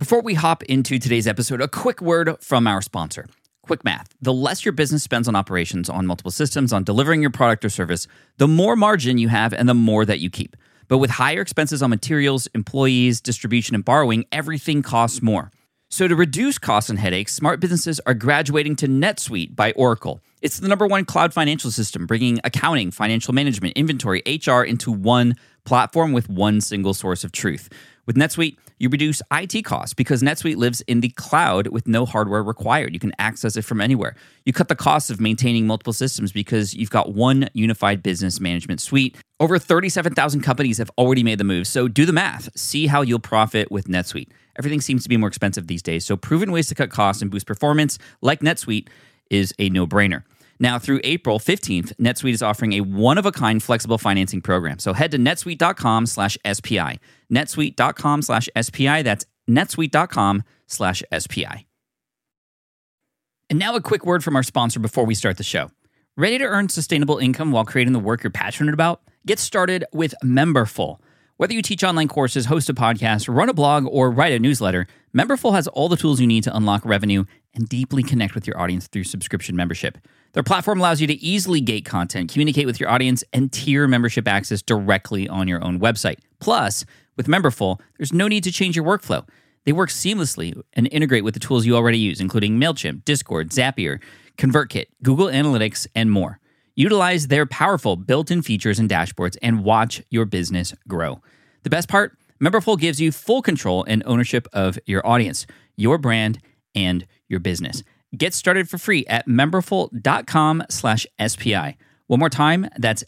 Before we hop into today's episode, a quick word from our sponsor. Quick math. The less your business spends on operations, on multiple systems, on delivering your product or service, the more margin you have and the more that you keep. But with higher expenses on materials, employees, distribution, and borrowing, everything costs more. So to reduce costs and headaches, smart businesses are graduating to NetSuite by Oracle. It's the #1 cloud financial system, bringing accounting, financial management, inventory, HR into one platform with one single source of truth. With NetSuite, you reduce IT costs because NetSuite lives in the cloud with no hardware required. You can access it from anywhere. You cut the cost of maintaining multiple systems because you've got one unified business management suite. Over 37,000 companies have already made the move, so do the math. See how you'll profit with NetSuite. Everything seems to be more expensive these days, so proven ways to cut costs and boost performance, like NetSuite, is a no-brainer. Now, through April 15th, NetSuite is offering a one-of-a-kind flexible financing program. So head to netsuite.com/SPI. netsuite.com/SPI. That's netsuite.com/SPI. And now a quick word from our sponsor before we start the show. Ready to earn sustainable income while creating the work you're passionate about? Get started with Memberful. Whether you teach online courses, host a podcast, run a blog, or write a newsletter, Memberful has all the tools you need to unlock revenue and deeply connect with your audience through subscription membership. Their platform allows you to easily gate content, communicate with your audience, and tier membership access directly on your own website. Plus, with Memberful, there's no need to change your workflow. They work seamlessly and integrate with the tools you already use, including MailChimp, Discord, Zapier, ConvertKit, Google Analytics, and more. Utilize their powerful built-in features and dashboards and watch your business grow. The best part? Memberful gives you full control and ownership of your audience, your brand, and your business. Get started for free at memberful.com/SPI. One more time, that's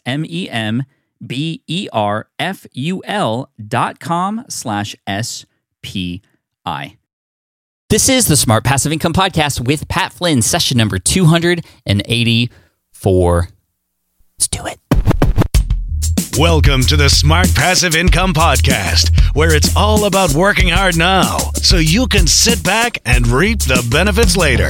memberful.com/SPI. This is the Smart Passive Income Podcast with Pat Flynn, session number 284. Let's do it. Welcome to the Smart Passive Income Podcast, where it's all about working hard now so you can sit back and reap the benefits later.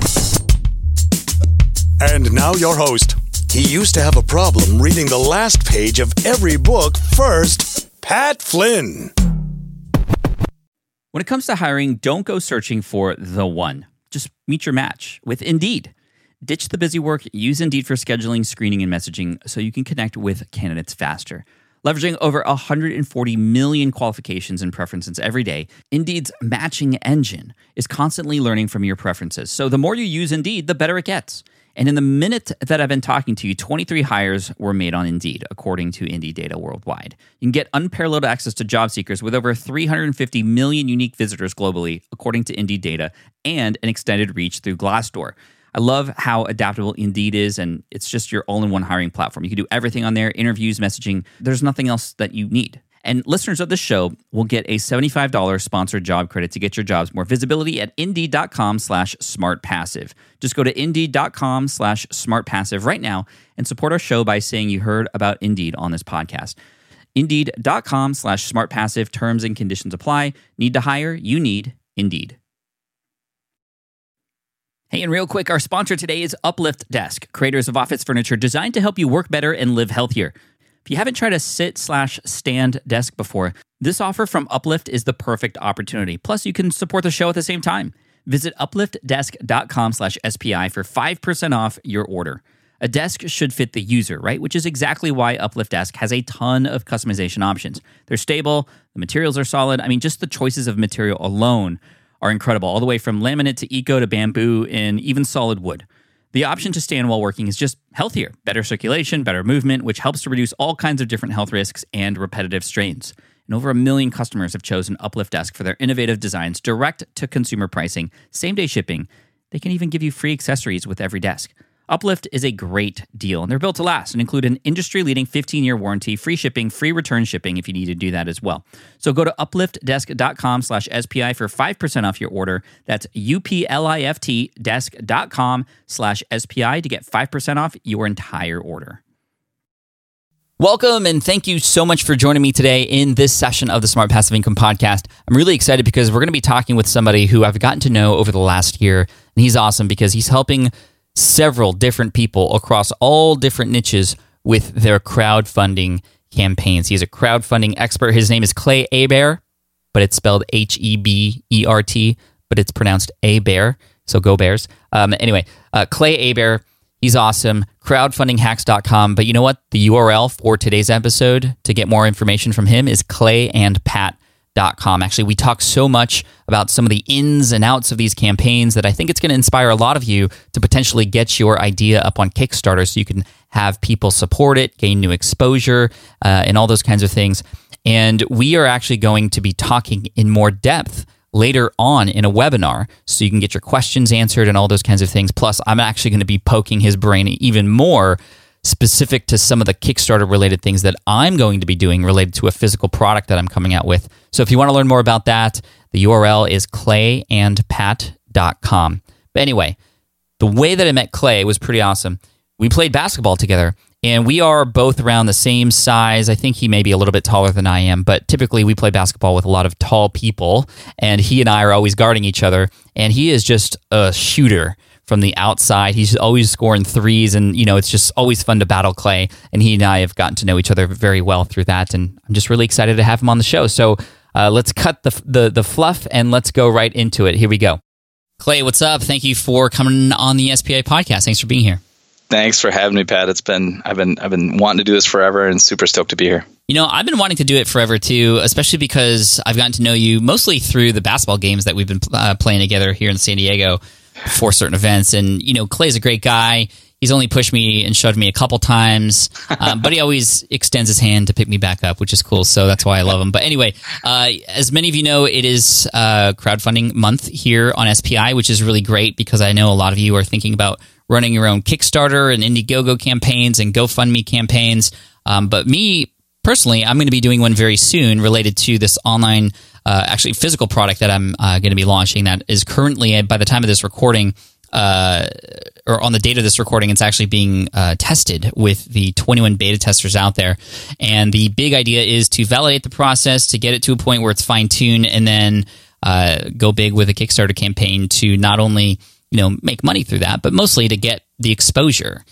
And now your host. He used to have a problem reading the last page of every book first, Pat Flynn. When it comes to hiring, don't go searching for the one. Just meet your match with Indeed. Ditch the busy work, use Indeed for scheduling, screening, and messaging so you can connect with candidates faster. Leveraging over 140 million qualifications and preferences every day, Indeed's matching engine is constantly learning from your preferences. So the more you use Indeed, the better it gets. And in the minute that I've been talking to you, 23 hires were made on Indeed, according to Indeed data worldwide. You can get unparalleled access to job seekers with over 350 million unique visitors globally, according to Indeed data, and an extended reach through Glassdoor. I love how adaptable Indeed is, and it's just your all-in-one hiring platform. You can do everything on there, interviews, messaging. There's nothing else that you need. And listeners of this show will get a $75 sponsored job credit to get your jobs more visibility at Indeed.com/SmartPassive. Just go to Indeed.com/SmartPassive right now and support our show by saying you heard about Indeed on this podcast. Indeed.com/SmartPassive. Terms and conditions apply. Need to hire? You need Indeed. Hey, and real quick, our sponsor today is Uplift Desk, creators of office furniture designed to help you work better and live healthier. If you haven't tried a sit/stand desk before, this offer from Uplift is the perfect opportunity. Plus, you can support the show at the same time. Visit upliftdesk.com/SPI for 5% off your order. A desk should fit the user, right? Which is exactly why Uplift Desk has a ton of customization options. They're stable, the materials are solid. I mean, just the choices of material alone are incredible, all the way from laminate to eco to bamboo and even solid wood. The option to stand while working is just healthier, better circulation, better movement, which helps to reduce all kinds of different health risks and repetitive strains. And over 1 million customers have chosen Uplift Desk for their innovative designs, direct to consumer pricing, same-day shipping. They can even give you free accessories with every desk. Uplift is a great deal, and they're built to last and include an industry-leading 15-year warranty, free shipping, free return shipping if you need to do that as well. So go to upliftdesk.com/SPI for 5% off your order. That's upliftdesk.com/SPI to get 5% off your entire order. Welcome, and thank you so much for joining me today in this session of the Smart Passive Income Podcast. I'm really excited because we're going to be talking with somebody who I've gotten to know over the last year, and he's awesome because he's helping several different people across all different niches with their crowdfunding campaigns. He's a crowdfunding expert. His name is Clay Hebert. but it's spelled Hebert, but it's pronounced A-Bear. So go Bears. Anyway, Clay Hebert, he's awesome. Crowdfundinghacks.com. But you know what? The URL for today's episode to get more information from him is clayandpat.com. Actually, we talk so much about some of the ins and outs of these campaigns that I think it's going to inspire a lot of you to potentially get your idea up on Kickstarter so you can have people support it, gain new exposure, and all those kinds of things. And we are actually going to be talking in more depth later on in a webinar so you can get your questions answered and all those kinds of things. Plus, I'm actually going to be poking his brain even more specific to some of the Kickstarter related things that I'm going to be doing related to a physical product that I'm coming out with. So if you want to learn more about that, the URL is clayandpat.com. But anyway, the way that I met Clay was pretty awesome. We played basketball together, and we are both around the same size. I think he may be a little bit taller than I am, but typically we play basketball with a lot of tall people, and he and I are always guarding each other, and he is just a shooter from the outside. He's always scoring threes, and it's just always fun to battle Clay, and he and I have gotten to know each other very well through that, and I'm just really excited to have him on the show. So let's cut the fluff, and let's go right into it. Here we go. Clay, what's up? Thank you for coming on the SPI podcast. Thanks for being here. Thanks for having me, Pat. I've been wanting to do this forever and super stoked to be here. I've been wanting to do it forever too, especially because I've gotten to know you mostly through the basketball games that we've been playing together here in San Diego for certain events. And, Clay's a great guy. He's only pushed me and shoved me a couple times, but he always extends his hand to pick me back up, which is cool. So that's why I love him. But anyway, as many of you know, it is crowdfunding month here on SPI, which is really great because I know a lot of you are thinking about running your own Kickstarter and Indiegogo campaigns and GoFundMe campaigns. But me, personally, I'm going to be doing one very soon related to this online, actually physical product that I'm going to be launching that is currently, by the time of this recording, or on the date of this recording, it's actually being tested with the 21 beta testers out there. And the big idea is to validate the process, to get it to a point where it's fine-tuned, and then go big with a Kickstarter campaign to not only make money through that, but mostly to get the exposure.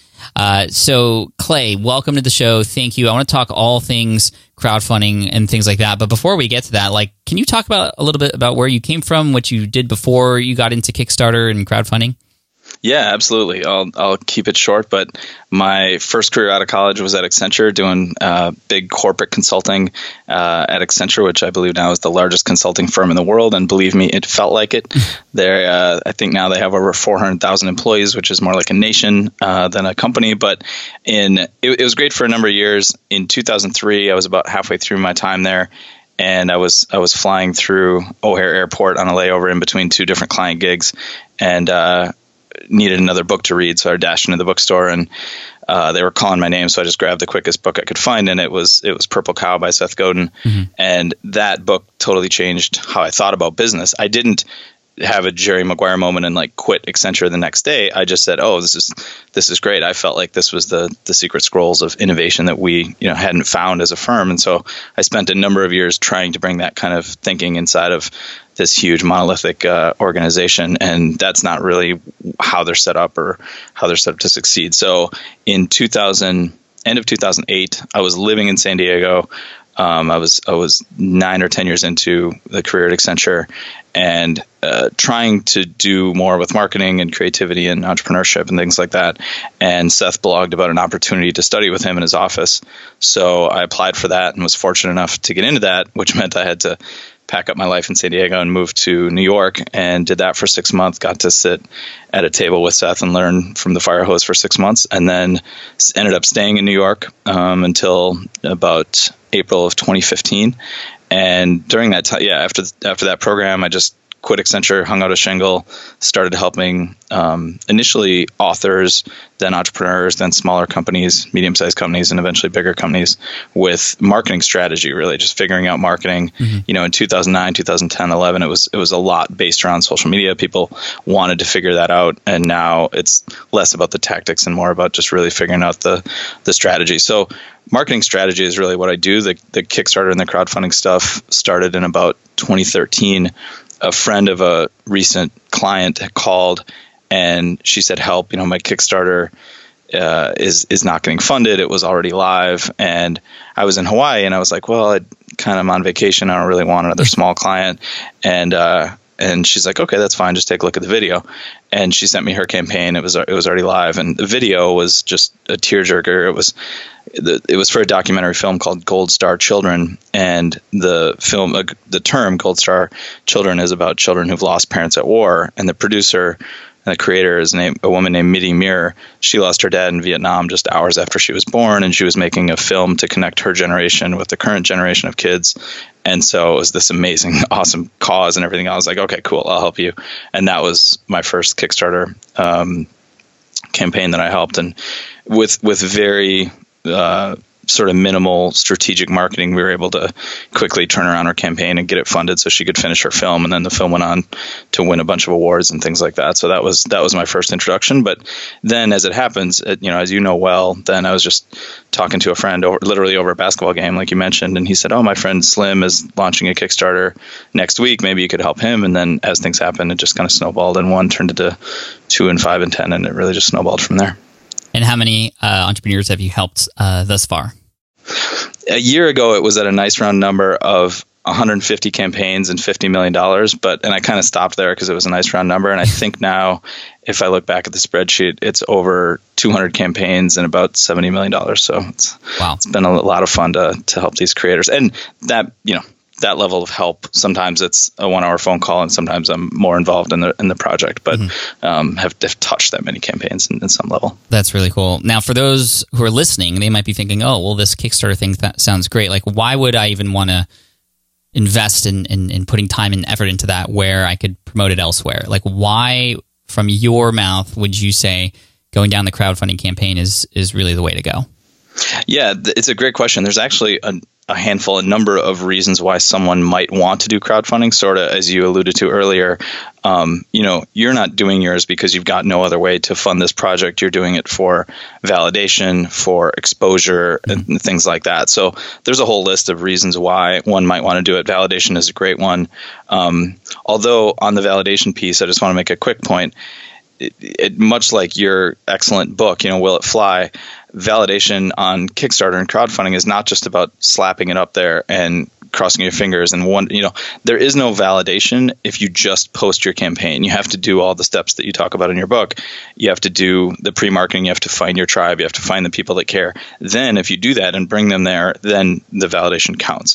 So Clay, welcome to the show. Thank you. I want to talk all things crowdfunding and things like that. But before we get to that, can you talk about a little bit about where you came from, what you did before you got into Kickstarter and crowdfunding? Yeah, absolutely. I'll keep it short, but my first career out of college was at Accenture doing big corporate consulting at Accenture, which I believe now is the largest consulting firm in the world. And believe me, it felt like it. I think now they have over 400,000 employees, which is more like a nation than a company. But it was great for a number of years. In 2003, I was about halfway through my time there. And I was flying through O'Hare Airport on a layover in between two different client gigs, and needed another book to read, so I dashed into the bookstore, and they were calling my name, so I just grabbed the quickest book I could find, and it was Purple Cow by Seth Godin. Mm-hmm. And that book totally changed how I thought about business. I didn't have a Jerry Maguire moment and quit Accenture the next day. I just said, "Oh, this is great." I felt like this was the secret scrolls of innovation that we hadn't found as a firm, and so I spent a number of years trying to bring that kind of thinking inside of this huge monolithic organization, and that's not really how they're set up or how they're set up to succeed. So in end of 2008, I was living in San Diego. I was 9 or 10 years into the career at Accenture, and trying to do more with marketing and creativity and entrepreneurship and things like that. And Seth blogged about an opportunity to study with him in his office. So I applied for that and was fortunate enough to get into that, which meant I had to pack up my life in San Diego and move to New York, and did that for 6 months. Got to sit at a table with Seth and learn from the fire hose for 6 months, and then ended up staying in New York until about April of 2015. And during that time, after that program, I just quit Accenture, hung out a shingle, started helping initially authors, then entrepreneurs, then smaller companies, medium-sized companies, and eventually bigger companies with marketing strategy, really just figuring out marketing. Mm-hmm. In 2009, 2010, 11, it was a lot based around social media. People wanted to figure that out, and now it's less about the tactics and more about just really figuring out the strategy. So marketing strategy is really what I do. The Kickstarter and the crowdfunding stuff started in about 2013. A friend of a recent client called, and she said, "Help! My Kickstarter is not getting funded. It was already live, and I was in Hawaii, and I was like, well, I kind of on vacation. I don't really want another small client, and she's like, okay, that's fine. Just take a look at the video. And she sent me her campaign. It was already live, and the video was just a tearjerker. It was for a documentary film called Gold Star Children, and the film, the term Gold Star Children is about children who've lost parents at war. And the producer and the creator is a woman named Mitty Muir. She lost her dad in Vietnam just hours after she was born, and she was making a film to connect her generation with the current generation of kids. And so it was this amazing, awesome cause and everything. I was like, okay, cool, I'll help you. And that was my first Kickstarter campaign that I helped. And with very sort of minimal strategic marketing, we were able to quickly turn around her campaign and get it funded so she could finish her film. And then the film went on to win a bunch of awards and things like that. So that was my first introduction. But then, as it happens, as you know well, then I was just talking to a friend literally over a basketball game, like you mentioned, and he said, "Oh, my friend Slim is launching a Kickstarter next week. Maybe you could help him." And then, as things happened, it just kind of snowballed, and 1 turned into 2 and 5 and 10, and it really just snowballed from there. And how many entrepreneurs have you helped thus far? A year ago, it was at a nice round number of 150 campaigns and $50 million. And I kind of stopped there because it was a nice round number. And I think now, if I look back at the spreadsheet, it's over 200 campaigns and about $70 million. So it's been a lot of fun to help these creators. And that level of help, sometimes it's a 1 hour phone call, and sometimes I'm more involved in the project, but have touched that many campaigns in some level. That's really cool. Now, for those who are listening, they might be thinking, oh, well, this Kickstarter thing, that sounds great. Like, why would I even want to invest in putting time and effort into that where I could promote it elsewhere? Like, why, from your mouth, would you say going down the crowdfunding campaign is really the way to go? Yeah, it's a great question. There's actually a number of reasons why someone might want to do crowdfunding, sort of as you alluded to earlier. You're not doing yours because you've got no other way to fund this project. You're doing it for validation, for exposure, and things like that. So there's a whole list of reasons why one might want to do it. Validation is a great one. Although on the validation piece, I just want to make a quick point. It much like your excellent book, Will It Fly? Validation on Kickstarter and crowdfunding is not just about slapping it up there and crossing your fingers. And there is no validation if you just post your campaign. You have to do all the steps that you talk about in your book. You have to do the pre-marketing. You have to find your tribe. You have to find the people that care. Then if you do that and bring them there, then the validation counts.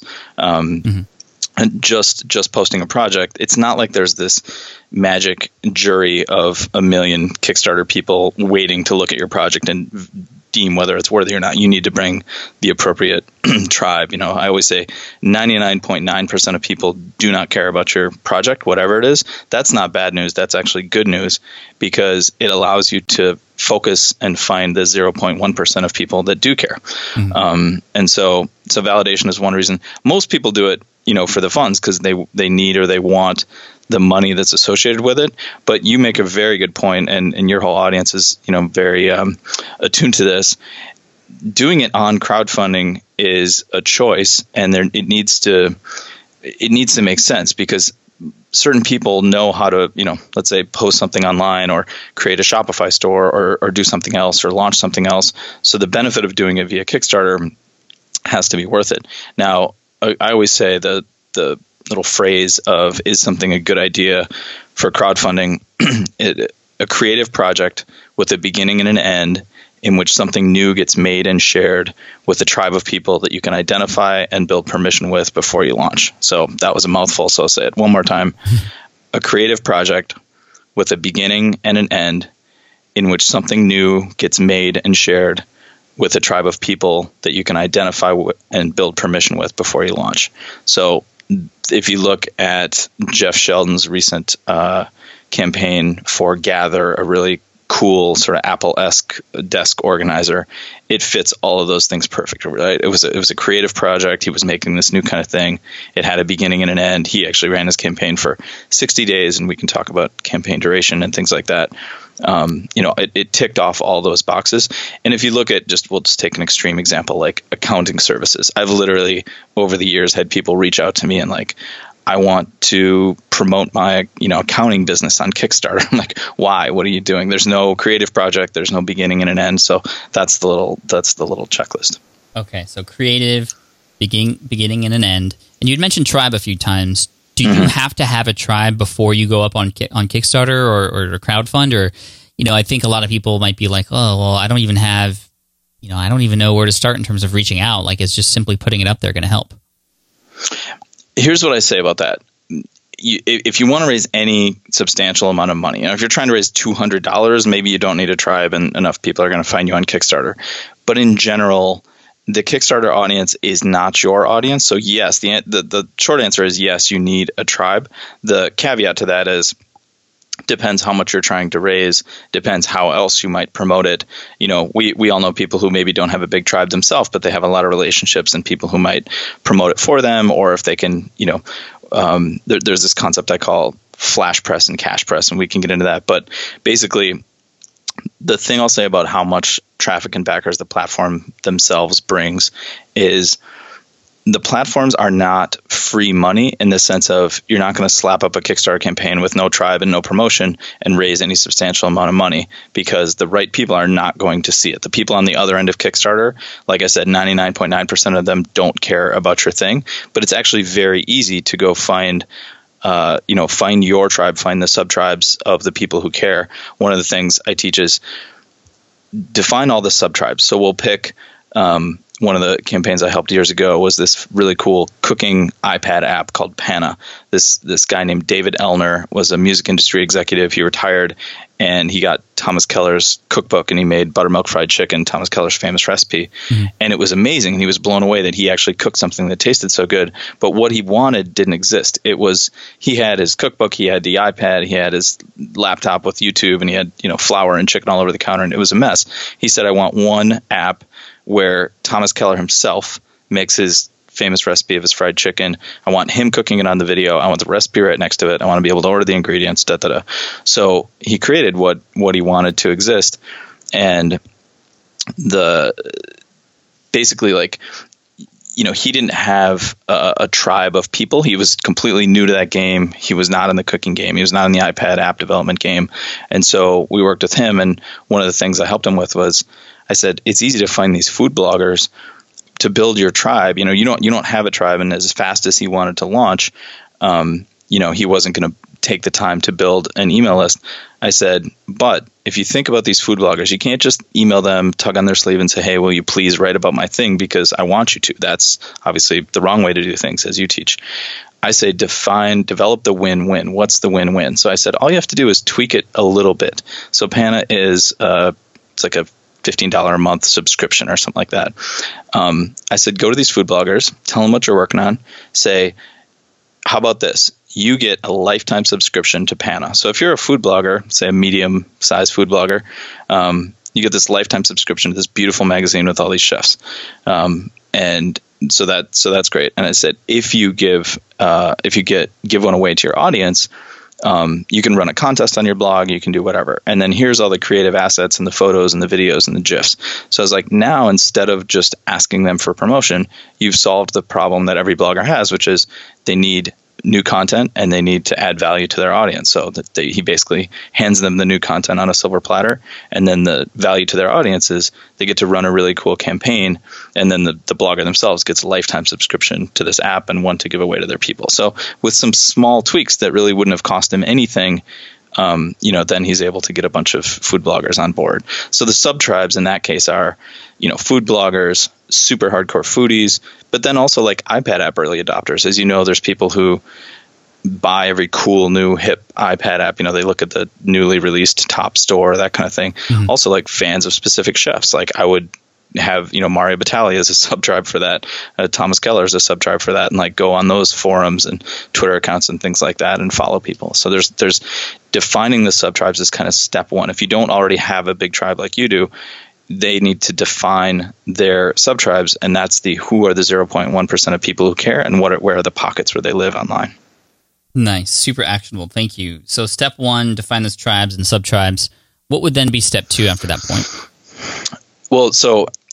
And just posting a project, it's not like there's this magic jury of 1 million Kickstarter people waiting to look at your project and deem whether it's worthy or not. You need to bring the appropriate tribe. I always say 99.9% of people do not care about your project, whatever it is. That's not bad news. That's actually good news, because it allows you to focus and find the 0.1% of people that do care. And so validation is one reason. Most people do it, for the funds, because they need or they want the money that's associated with it. But you make a very good point, and your whole audience is, very attuned to this. Doing it on crowdfunding is a choice, and it needs to make sense, because certain people know how to, let's say, post something online or create a Shopify store or do something else or launch something else. So the benefit of doing it via Kickstarter has to be worth it. Now, I always say the little phrase of, is something a good idea for crowdfunding? A creative project with a beginning and an end, in which something new gets made and shared with a tribe of people that you can identify and build permission with before you launch. So that was a mouthful, so I'll say it one more time. A creative project with a beginning and an end, in which something new gets made and shared with a tribe of people that you can identify and build permission with before you launch. So if you look at Jeff Sheldon's recent campaign for Gather, a really cool sort of Apple-esque desk organizer, it fits all of those things perfectly, right? It was a creative project. He was making this new kind of thing. It had a beginning and an end. He actually ran his campaign for 60 days, and we can talk about campaign duration and things like that. It ticked off all those boxes. And if you look at we'll just take an extreme example, like accounting services. I've literally over the years had people reach out to me and like, I want to promote my, accounting business on Kickstarter. I'm like, why? What are you doing? There's no creative project. There's no beginning and an end. So that's the little checklist. Okay, so creative, beginning and an end. And you'd mentioned tribe a few times. Do you have to have a tribe before you go up on Kickstarter or crowdfund? Or, I think a lot of people might be like, oh, well, I don't even know where to start in terms of reaching out. Like, is just simply putting it up there going to help? Here's what I say about that. If you want to raise any substantial amount of money, if you're trying to raise $200, maybe you don't need a tribe and enough people are going to find you on Kickstarter. But in general, the Kickstarter audience is not your audience. So yes, the short answer is yes, you need a tribe. The caveat to that is, depends how much you're trying to raise, depends how else you might promote it. We all know people who maybe don't have a big tribe themselves, but they have a lot of relationships and people who might promote it for them, or if they can, there's this concept I call flash press and cash press, and we can get into that. But basically, the thing I'll say about how much traffic and backers the platform themselves brings is the platforms are not free money in the sense of you're not going to slap up a Kickstarter campaign with no tribe and no promotion and raise any substantial amount of money, because the right people are not going to see it. The people on the other end of Kickstarter, like I said, 99.9% of them don't care about your thing, but it's actually very easy to go find your tribe, find the sub-tribes of the people who care. One of the things I teach is define all the sub-tribes. So we'll pick one of the campaigns I helped years ago was this really cool cooking iPad app called Pana. This guy named David Elner was a music industry executive. He retired and he got Thomas Keller's cookbook and he made buttermilk fried chicken, Thomas Keller's famous recipe. Mm-hmm. And it was amazing. And he was blown away that he actually cooked something that tasted so good. But what he wanted didn't exist. He had his cookbook, he had the iPad, he had his laptop with YouTube, and he had, flour and chicken all over the counter, and it was a mess. He said, I want one app where Thomas Keller himself makes his famous recipe of his fried chicken. I want him cooking it on the video. I want the recipe right next to it. I want to be able to order the ingredients, So he created what he wanted to exist. And he didn't have a tribe of people. He was completely new to that game. He was not in the cooking game. He was not in the iPad app development game. And so we worked with him. And one of the things I helped him with was, I said, it's easy to find these food bloggers to build your tribe. You don't have a tribe, and as fast as he wanted to launch, he wasn't going to take the time to build an email list. I said, but if you think about these food bloggers, you can't just email them, tug on their sleeve and say, hey, will you please write about my thing because I want you to. That's obviously the wrong way to do things, as you teach. I say develop the win-win. What's the win-win? So I said, all you have to do is tweak it a little bit. So Pana is it's like a $15 a month subscription or something like that. I said, go to these food bloggers, tell them what you're working on. Say, how about this? You get a lifetime subscription to Pana. So if you're a food blogger, say a medium-sized food blogger, you get this lifetime subscription to this beautiful magazine with all these chefs. And so that's great. And I said, if you give one away to your audience, you can run a contest on your blog, you can do whatever. And then here's all the creative assets and the photos and the videos and the GIFs. So I was like, now instead of just asking them for promotion, you've solved the problem that every blogger has, which is they need new content and they need to add value to their audience. So that he basically hands them the new content on a silver platter, and then the value to their audience is they get to run a really cool campaign, and then the blogger themselves gets a lifetime subscription to this app and one to give away to their people. So with some small tweaks that really wouldn't have cost him anything, then he's able to get a bunch of food bloggers on board. So the sub-tribes in that case are, food bloggers, super hardcore foodies, but then also like iPad app early adopters. As you know, there's people who buy every cool new hip iPad app. They look at the newly released top store, that kind of thing. Mm-hmm. Also like fans of specific chefs. Like I would have, Mario Batali as a sub-tribe for that. Thomas Keller is a sub-tribe for that, and like go on those forums and Twitter accounts and things like that and follow people. So there's defining the sub-tribes is kind of step one. If you don't already have a big tribe like you do, they need to define their sub-tribes, and that's who are the 0.1% of people who care, and where are the pockets where they live online. Nice. Super actionable. Thank you. So step one, define those tribes and sub-tribes. What would then be step two after that point? Well, so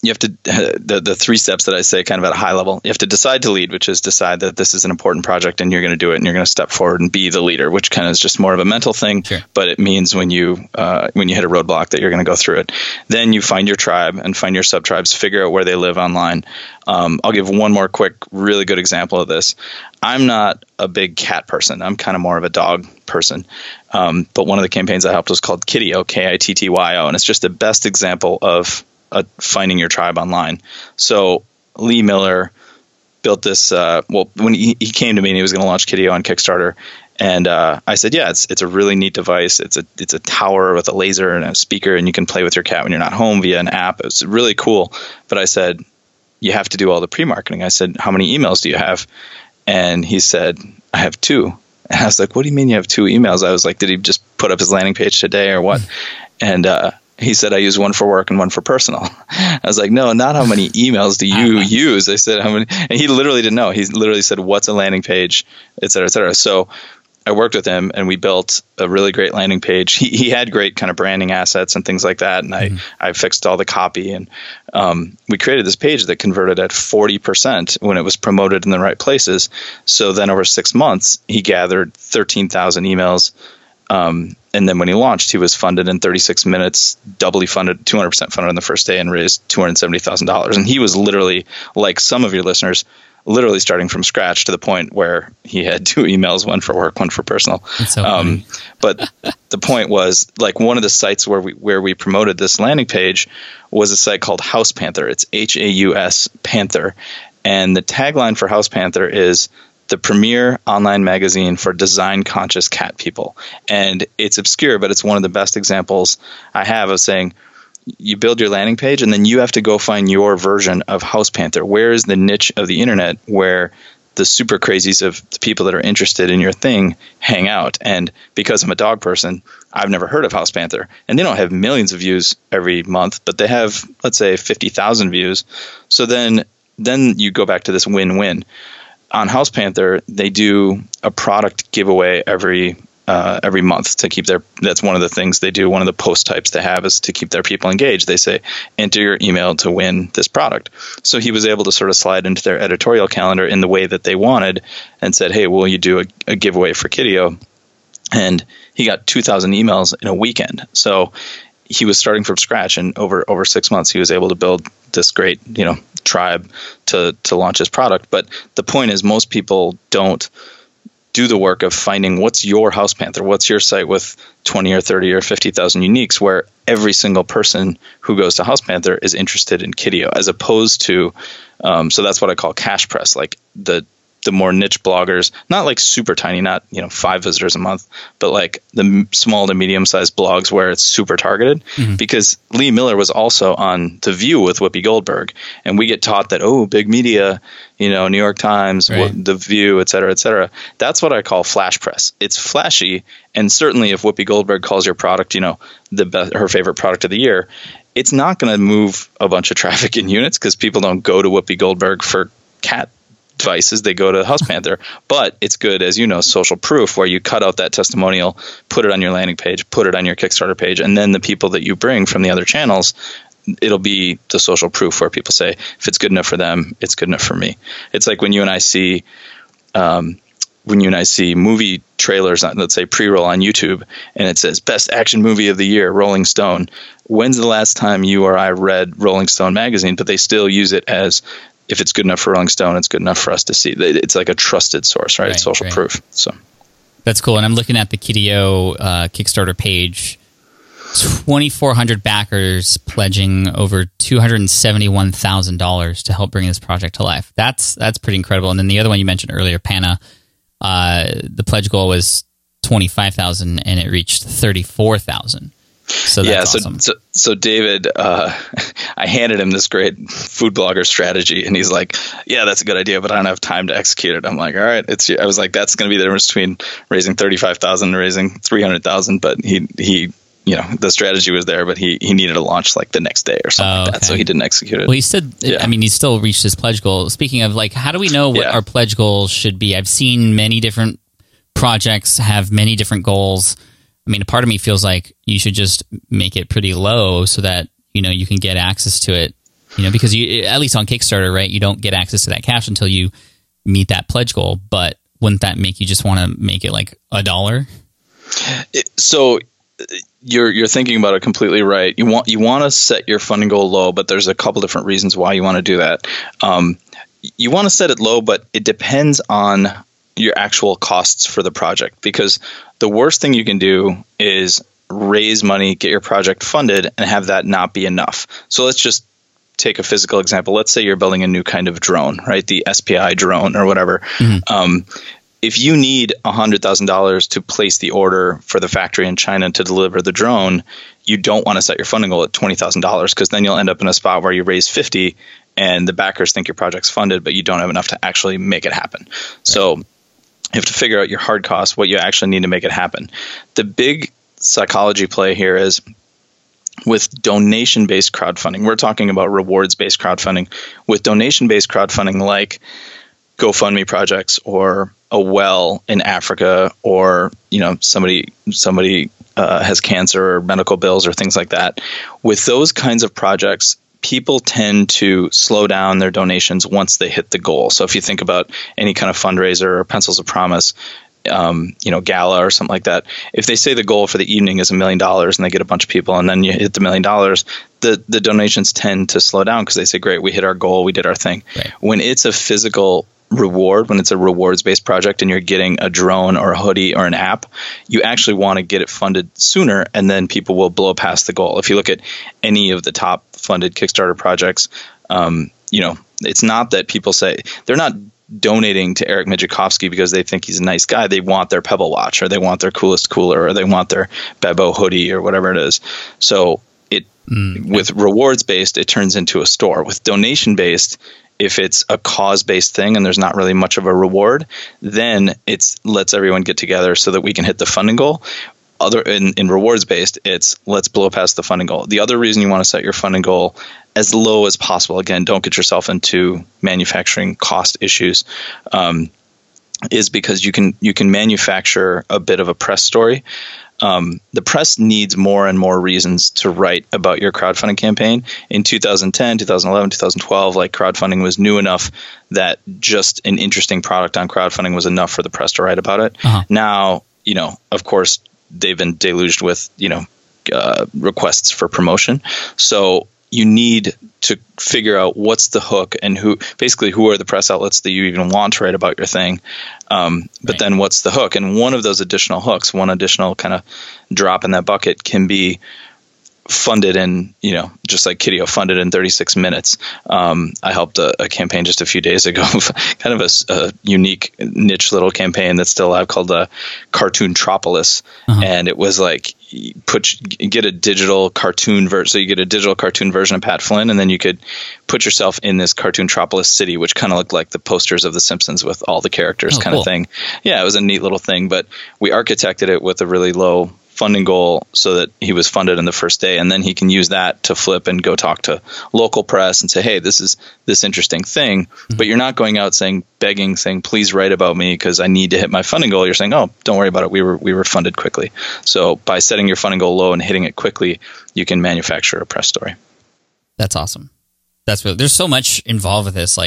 you have to the 3 steps that I say kind of at a high level. You have to decide to lead, which is decide that this is an important project and you're going to do it and you're going to step forward and be the leader, which kind of is just more of a mental thing. Sure. But it means when you hit a roadblock that you're going to go through it. Then you find your tribe and find your sub-tribes, figure out where they live online. I'll give one more quick, really good example of this. I'm not a big cat person. I'm kind of more of a dog person. But one of the campaigns I helped was called Kittyo, Kittyo, and it's just the best example of finding your tribe online. So Lee Miller built this. When he came to me and he was going to launch Kittyo on Kickstarter, and I said, yeah, it's a really neat device. It's a tower with a laser and a speaker, and you can play with your cat when you're not home via an app. It's really cool. But I said, you have to do all the pre-marketing. I said, how many emails do you have? And he said, I have 2. And I was like, what do you mean you have 2 emails? I was like, did he just put up his landing page today or what? And he said, I use one for work and one for personal. I was like, no, not how many emails do you use? I said, how many? And he literally didn't know. He literally said, what's a landing page, et cetera, et cetera. So I worked with him and we built a really great landing page. He had great kind of branding assets and things like that. And I fixed all the copy, and we created this page that converted at 40% when it was promoted in the right places. So then over 6 months, he gathered 13,000 emails. And then when he launched, he was funded in 36 minutes, doubly funded, 200% funded on the first day, and raised $270,000. And he was literally, like some of your listeners, literally starting from scratch to the point where he had 2 emails, one for work, one for personal. So but the point was, like, one of the sites where we promoted this landing page was a site called House Panther. It's HAUS Panther. And the tagline for House Panther is the premier online magazine for design-conscious cat people. And it's obscure, but it's one of the best examples I have of saying, you build your landing page and then you have to go find your version of House Panther. Where is the niche of the internet where the super crazies of the people that are interested in your thing hang out? And because I'm a dog person, I've never heard of House Panther. And they don't have millions of views every month, but they have, let's say, 50,000 views. So then you go back to this win-win. On House Panther, they do a product giveaway every month to keep that's one of the things they do. One of the post types they have is to keep their people engaged. They say, enter your email to win this product. So he was able to sort of slide into their editorial calendar in the way that they wanted and said, hey, will you do a giveaway for Kittyo? And he got 2,000 emails in a weekend. So he was starting from scratch, and over 6 months, he was able to build this great, tribe to launch his product. But the point is, most people don't do the work of finding what's your House Panther, what's your site with 20 or 30 or 50,000 uniques, where every single person who goes to House Panther is interested in Kittyo, as opposed to, so that's what I call cash press, like the more niche bloggers, not like super tiny, not 5 visitors a month, but like the small to medium sized blogs where it's super targeted. Mm-hmm. Because Lee Miller was also on The View with Whoopi Goldberg, and we get taught that big media, New York Times, right, The View, et cetera, et cetera. That's what I call flash press. It's flashy, and certainly if Whoopi Goldberg calls your product, her favorite product of the year, it's not going to move a bunch of traffic in units because people don't go to Whoopi Goldberg for cat devices, they go to House Panther. But it's good, as social proof, where you cut out that testimonial, put it on your landing page, put it on your Kickstarter page, and then the people that you bring from the other channels, it'll be the social proof where people say, if it's good enough for them, it's good enough for me. It's like when you and I see movie trailers, let's say pre-roll on YouTube, and it says best action movie of the year, Rolling Stone. When's the last time you or I read Rolling Stone magazine? But they still use it as, if it's good enough for Rolling Stone, it's good enough for us to see. It's like a trusted source, right? It's social proof. So that's cool. And I'm looking at the Kittyo Kickstarter page. 2,400 backers pledging over $271,000 to help bring this project to life. That's pretty incredible. And then the other one you mentioned earlier, Pana, the pledge goal was 25,000 and it reached 34,000. So that's awesome. So David, I handed him this great food blogger strategy, and he's like, "Yeah, that's a good idea, but I don't have time to execute it." I'm like, "All right, I was like, that's going to be the difference between raising 35,000 and raising 300,000." But he the strategy was there, but he needed to launch like the next day or something like that, so he didn't execute it. Well, he said, I mean, he still reached his pledge goal. Speaking of, like, how do we know what our pledge goal should be? I've seen many different projects have many different goals. I mean, a part of me feels like you should just make it pretty low so that, you can get access to it, because you, at least on Kickstarter, right, you don't get access to that cash until you meet that pledge goal. But wouldn't that make you just want to make it like $1? So you're thinking about it completely right. You want to set your funding goal low, but there's a couple different reasons why you want to do that. You want to set it low, but it depends on your actual costs for the project, because the worst thing you can do is raise money, get your project funded, and have that not be enough. So let's just take a physical example. Let's say you're building a new kind of drone, right? The SPI drone or whatever. Mm-hmm. If you need $100,000 to place the order for the factory in China to deliver the drone, you don't want to set your funding goal at $20,000, because then you'll end up in a spot where you raise 50 and the backers think your project's funded, but you don't have enough to actually make it happen. Right. So you have to figure out your hard costs, what you actually need to make it happen. The big psychology play here is with donation-based crowdfunding. We're talking about rewards-based crowdfunding. With donation-based crowdfunding like GoFundMe projects or a well in Africa, or somebody has cancer or medical bills or things like that. With those kinds of projects, people tend to slow down their donations once they hit the goal. So if you think about any kind of fundraiser or Pencils of Promise, gala or something like that, if they say the goal for the evening is $1 million and they get a bunch of people and then you hit the $1 million, the donations tend to slow down because they say, great, we hit our goal, we did our thing. Right. When it's a physical reward, when it's a rewards-based project and you're getting a drone or a hoodie or an app, you actually want to get it funded sooner, and then people will blow past the goal. If you look at any of the top funded Kickstarter projects, it's not that people say they're not donating to Eric Mijikovsky because they think he's a nice guy. They want their Pebble watch, or they want their coolest cooler, or they want their Bebo hoodie, or whatever it is. So with rewards-based, it turns into a store. With donation-based, if it's a cause-based thing and there's not really much of a reward, then it's lets everyone get together so that we can hit the funding goal. In rewards-based, it's let's blow past the funding goal. The other reason you want to set your funding goal as low as possible, again, don't get yourself into manufacturing cost issues, is because you can manufacture a bit of a press story. The press needs more and more reasons to write about your crowdfunding campaign. In 2010, 2011, 2012, crowdfunding was new enough that just an interesting product on crowdfunding was enough for the press to write about it. Uh-huh. Now, of course, they've been deluged with, requests for promotion. So you need to figure out what's the hook and who are the press outlets that you even want to write about your thing. But then what's the hook? And one of those additional hooks, one additional kind of drop in that bucket can be funded in, just like Kidio funded in 36 minutes. I helped a campaign just a few days ago, kind of a unique niche little campaign that's still alive called Cartoontropolis. Uh-huh. And it was like, get a digital cartoon version. So you get a digital cartoon version of Pat Flynn, and then you could put yourself in this Cartoontropolis city, which kind of looked like the posters of The Simpsons with all the characters of thing. Yeah, it was a neat little thing, but we architected it with a really low funding goal so that he was funded in the first day, and then he can use that to flip and go talk to local press and say, hey, this is this interesting thing. Mm-hmm. But you're not going out begging, please write about me because I need to hit my funding goal. You're saying, oh, don't worry about it. We were funded quickly. So by setting your funding goal low and hitting it quickly, you can manufacture a press story. That's awesome. That's really, there's so much involved with this.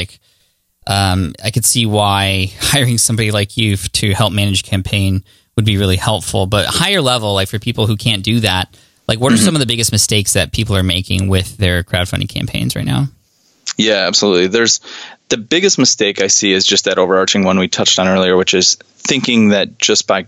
I could see why hiring somebody like you to help manage a campaign would be really helpful. But higher level, for people who can't do that, what are some of the biggest mistakes that people are making with their crowdfunding campaigns right now? Yeah, absolutely. The biggest mistake I see is just that overarching one we touched on earlier, which is thinking that just by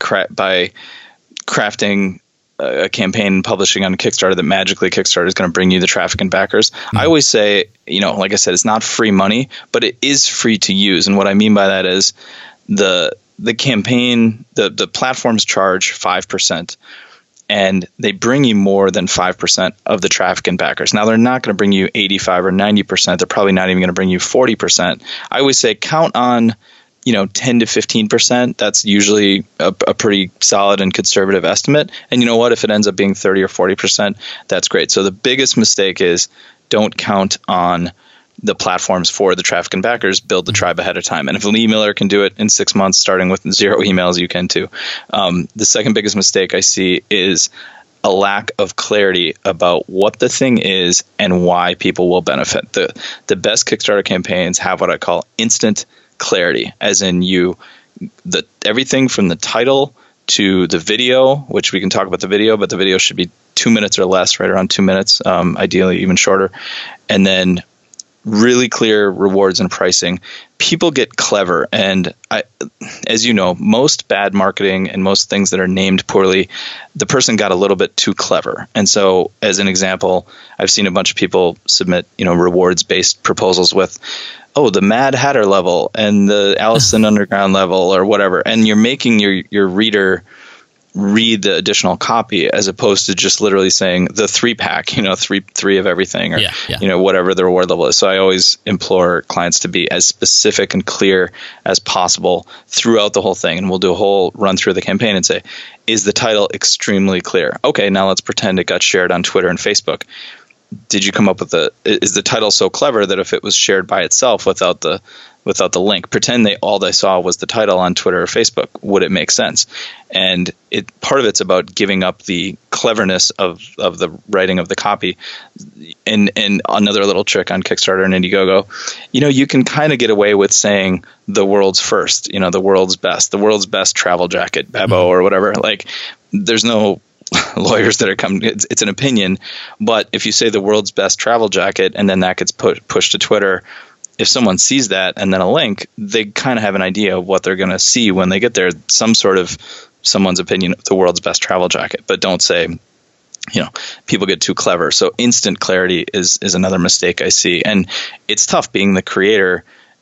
crafting a campaign and publishing on Kickstarter that magically Kickstarter is going to bring you the traffic and backers. Mm-hmm. I always say, like I said, it's not free money, but it is free to use. And what I mean by that is the campaign, the platforms charge 5%, and they bring you more than 5% of the traffic and backers. Now, they're not going to bring you 85 or 90%. They're probably not even going to bring you 40%. I always say count on 10 to 15%. That's usually a pretty solid and conservative estimate. And you know what? If it ends up being 30 or 40%, that's great. So the biggest mistake is don't count on the platforms for the traffic and backers. Build the tribe ahead of time. And if an emailer can do it in 6 months, starting with 0 emails, you can too. The second biggest mistake I see is a lack of clarity about what the thing is and why people will benefit. The best Kickstarter campaigns have what I call instant clarity, as in everything from the title to the video, which we can talk about the video, but the video should be 2 minutes or less, right around 2 minutes, ideally even shorter. And then really clear rewards and pricing. People get clever. And as you know, most bad marketing and most things that are named poorly, the person got a little bit too clever. And so as an example, I've seen a bunch of people submit, rewards-based proposals with, the Mad Hatter level and the Allison Underground level or whatever. And you're making your reader read the additional copy as opposed to just literally saying the 3-pack, three of everything or, whatever the reward level is. So I always implore clients to be as specific and clear as possible throughout the whole thing. And we'll do a whole run through the campaign and say, is the title extremely clear? Okay, now let's pretend it got shared on Twitter and Facebook. Did you come up with is the title so clever that if it was shared by itself without the link, pretend all they saw was the title on Twitter or Facebook, would it make sense? And part of it's about giving up the cleverness of the writing of the copy. And another little trick on Kickstarter and Indiegogo, you can kind of get away with saying the world's first, the world's best travel jacket, Bebo or whatever. Like, there's no lawyers that are coming. It's an opinion, but if you say the world's best travel jacket and then that gets pushed to Twitter, if someone sees that and then a link, they kind of have an idea of what they're going to see when they get there. Some sort of someone's opinion of the world's best travel jacket, but don't say, people get too clever. So instant clarity is another mistake I see. And it's tough being the creator.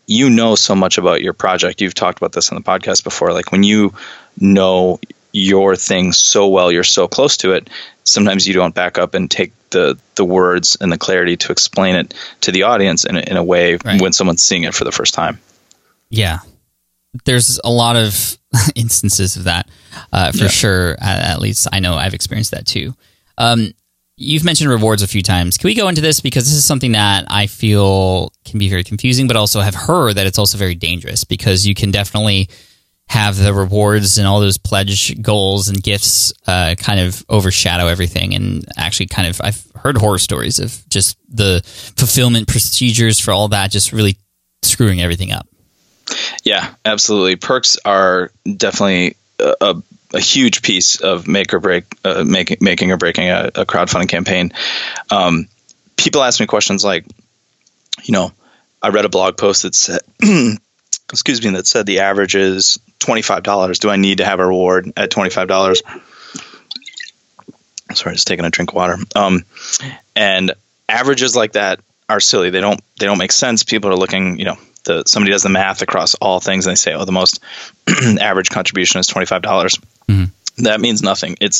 So much about your project. You've talked about this on the podcast before. Like, when you know your thing so well, you're so close to it, sometimes you don't back up and take the words and the clarity to explain it to the audience in a way when someone's seeing it for the first time. Yeah. There's a lot of instances of that, for sure. At least I know I've experienced that too. You've mentioned rewards a few times. Can we go into this? Because this is something that I feel can be very confusing, but also have heard that it's also very dangerous, because you can definitely have the rewards and all those pledge goals and gifts kind of overshadow everything. And actually I've heard horror stories of just the fulfillment procedures for all that just really screwing everything up. Yeah, absolutely. Perks are definitely a huge piece of make or break, making or breaking a crowdfunding campaign. People ask me questions like, I read a blog post that said, that said the average is $25. Do I need to have a reward at $25? Sorry, just taking a drink of water. And averages like that are silly. They don't make sense. People are looking, somebody does the math across all things and they say, the most average contribution is $25. Mm-hmm. That means nothing. It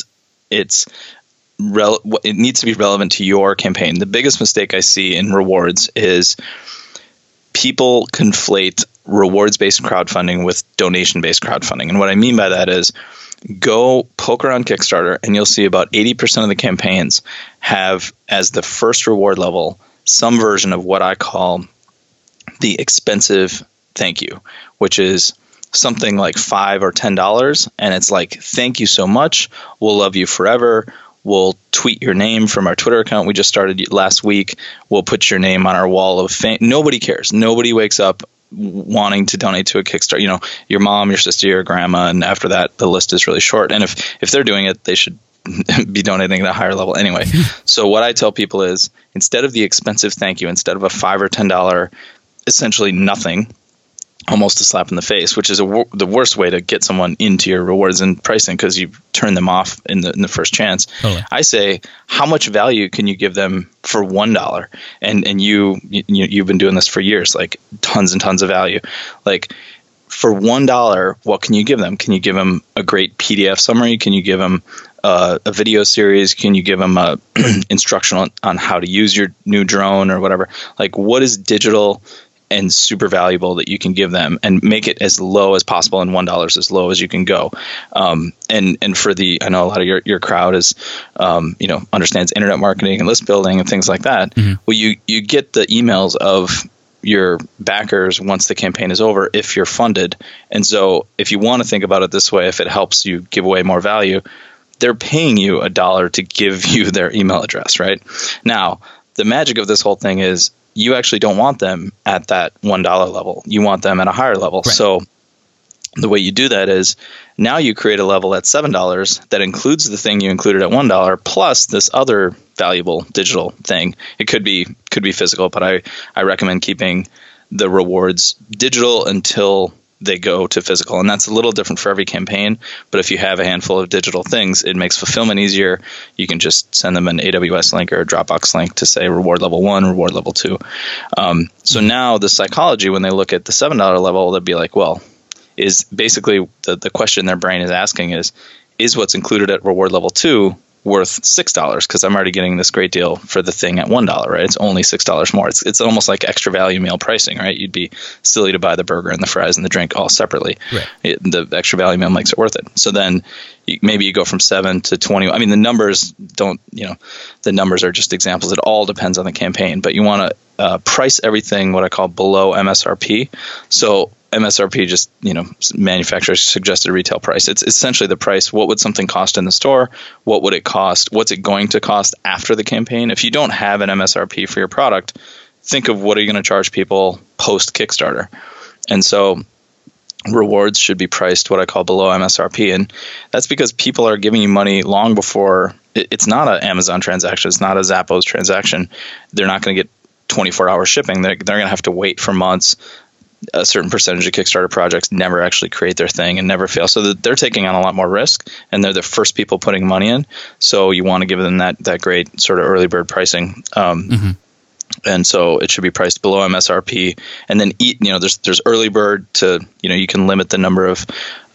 needs to be relevant to your campaign. The biggest mistake I see in rewards is people conflate rewards-based crowdfunding with donation-based crowdfunding. And what I mean by that is, go poke around Kickstarter and you'll see about 80% of the campaigns have as the first reward level some version of what I call the expensive thank you, which is something like $5 or $10. And it's like, thank you so much. We'll love you forever. We'll tweet your name from our Twitter account we just started last week. We'll put your name on our wall of fame. Nobody cares. Nobody wakes up wanting to donate to a Kickstarter. Your mom, your sister, your grandma, and after that, the list is really short. And if they're doing it, they should be donating at a higher level anyway. So what I tell people is, instead of the expensive thank you, instead of a $5 or $10, essentially nothing, almost a slap in the face, which is the worst way to get someone into your rewards and pricing, because you turn them off in the first chance. Totally. I say, how much value can you give them for $1? And you've been doing this for years, like tons and tons of value. Like, for $1, what can you give them? Can you give them a great PDF summary? Can you give them a video series? Can you give them a instructional on how to use your new drone or whatever? Like, what is digital and super valuable that you can give them, and make it as low as possible, and $1 is as low as you can go. And for I know a lot of your crowd is, understands internet marketing and list building and things like that. Mm-hmm. Well, you get the emails of your backers once the campaign is over, if you're funded. And so if you want to think about it this way, if it helps you give away more value, they're paying you $1 to give you their email address, right? Now, the magic of this whole thing is you actually don't want them at that $1 level. You want them at a higher level. Right. So the way you do that is now you create a level at $7 that includes the thing you included at $1 plus this other valuable digital thing. It could be physical, but I recommend keeping the rewards digital until they go to physical. And that's a little different for every campaign. But if you have a handful of digital things, it makes fulfillment easier. You can just send them an AWS link or a Dropbox link to say reward level 1, reward level 2. So now the psychology, when they look at the $7 level, they'll be like, well, is basically the question their brain is asking is what's included at reward level 2 worth $6 because I'm already getting this great deal for the thing at $1, right? It's only $6 more. It's almost like extra value meal pricing, right? You'd be silly to buy the burger and the fries and the drink all separately. Right. The extra value meal makes it worth it. So then maybe you go from 7 to 20. I mean, the numbers the numbers are just examples. It all depends on the campaign, but you want to price everything what I call below MSRP. So MSRP, just manufacturer's suggested retail price. It's essentially the price. What would something cost in the store? What would it cost? What's it going to cost after the campaign? If you don't have an MSRP for your product, think of what are you going to charge people post Kickstarter. And so rewards should be priced what I call below MSRP. And that's because people are giving you money long before. It's not an Amazon transaction. It's not a Zappos transaction. They're not going to get 24-hour shipping. They're going to have to wait for months. A certain percentage of Kickstarter projects never actually create their thing and never fail. So they're taking on a lot more risk, and they're the first people putting money in. So you want to give them that great sort of early bird pricing. And so it should be priced below MSRP. And then there's early bird to you can limit the number of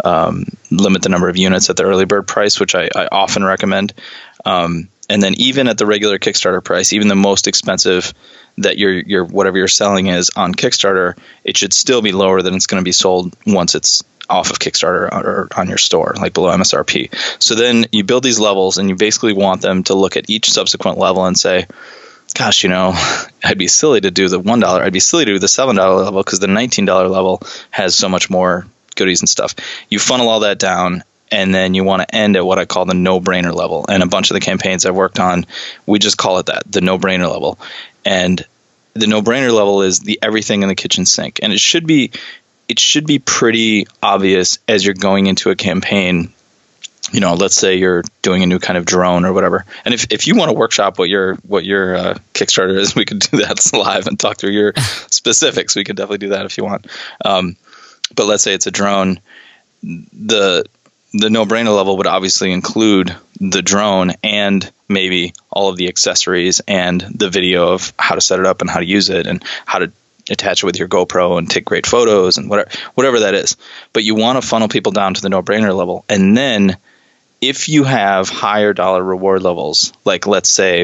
units at the early bird price, which I often recommend. And then even at the regular Kickstarter price, even the most expensive that your whatever you're selling is on Kickstarter, it should still be lower than it's going to be sold once it's off of Kickstarter or on your store, like below MSRP. So then you build these levels, and you basically want them to look at each subsequent level and say, gosh, I'd be silly to do the $1. I'd be silly to do the $7 level because the $19 level has so much more goodies and stuff. You funnel all that down, and then you want to end at what I call the no-brainer level. And a bunch of the campaigns I've worked on, we just call it that, the no-brainer level. And the no-brainer level is the everything in the kitchen sink. And it should be pretty obvious as you're going into a campaign. Let's say you're doing a new kind of drone or whatever. And if you want to workshop what your Kickstarter is, we could do that live and talk through your specifics. We could definitely do that if you want. But let's say it's a drone. The no-brainer level would obviously include the drone and maybe all of the accessories and the video of how to set it up and how to use it and how to attach it with your GoPro and take great photos and whatever that is. But you want to funnel people down to the no-brainer level. And then if you have higher dollar reward levels, like let's say,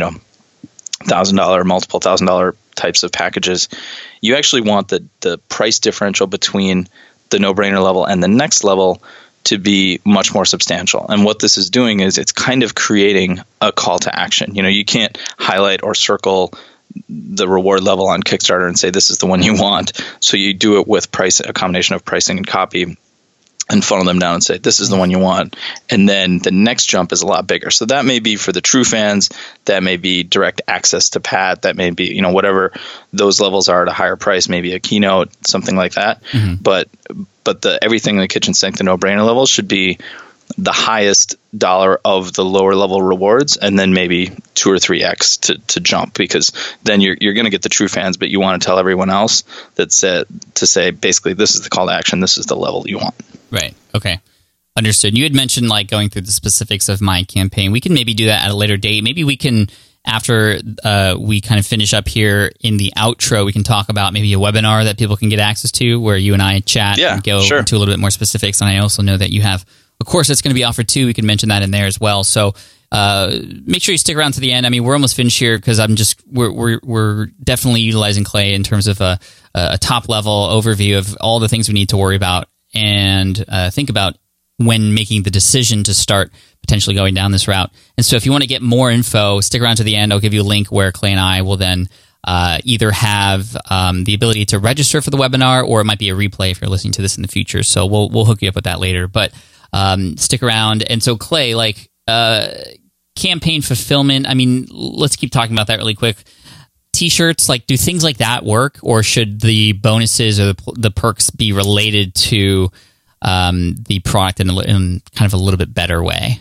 $1,000, multiple $1,000 types of packages, you actually want the price differential between the no-brainer level and the next level to be much more substantial. And what this is doing is it's kind of creating a call to action. You can't highlight or circle the reward level on Kickstarter and say this is the one you want. So you do it with a combination of pricing and copy, and funnel them down and say this is the one you want. And then the next jump is a lot bigger. So that may be for the true fans, that may be direct access to Pat, that may be whatever those levels are at a higher price, maybe a keynote, something like that. But the everything in the kitchen sink, the no-brainer level, should be the highest dollar of the lower level rewards, and then maybe 2 or 3x to jump, because then you're going to get the true fans, but you want to tell everyone else to say basically this is the call to action, this is the level you want. Right. Okay. Understood. You had mentioned going through the specifics of my campaign. We can maybe do that at a later date. Maybe we can, after we kind of finish up here in the outro, we can talk about maybe a webinar that people can get access to where you and I chat and go into a little bit more specifics. And I also know that you have a course that's going to be offered too. We can mention that in there as well. So make sure you stick around to the end. I mean, we're almost finished here because we're definitely utilizing Clay in terms of a top level overview of all the things we need to worry about and think about when making the decision to start potentially going down this route. And so if you want to get more info, stick around to the end. I'll give you a link where Clay and I will then either have the ability to register for the webinar, or it might be a replay if you're listening to this in the future. So we'll hook you up with that later. But stick around. And so Clay, like campaign fulfillment, I mean, let's keep talking about that really quick. T-shirts, like, do things like that work, or should the bonuses or the perks be related to the product in kind of a little bit better way?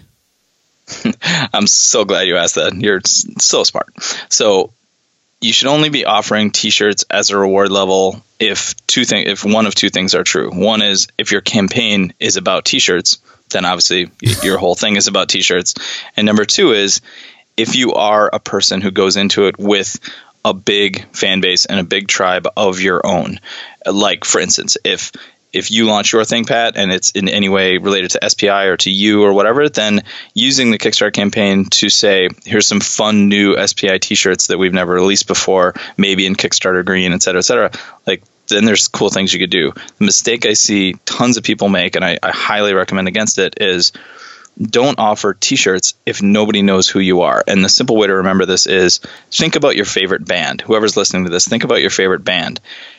I'm so glad you asked that. You're so smart. So you should only be offering T-shirts as a reward level if one of two things are true. One is if your campaign is about T-shirts, then obviously your whole thing is about T-shirts. And number two is if you are a person who goes into it with a big fan base and a big tribe of your own. Like, for instance, if you launch your thing, Pat, and it's in any way related to SPI or to you or whatever, then using the Kickstarter campaign to say, here's some fun new SPI T-shirts that we've never released before, maybe in Kickstarter green, et cetera, like, then there's cool things you could do. The mistake I see tons of people make, and I highly recommend against it, is don't offer T-shirts if nobody knows who you are. And the simple way to remember this is think about your favorite band. Whoever's listening to this, think about your favorite band.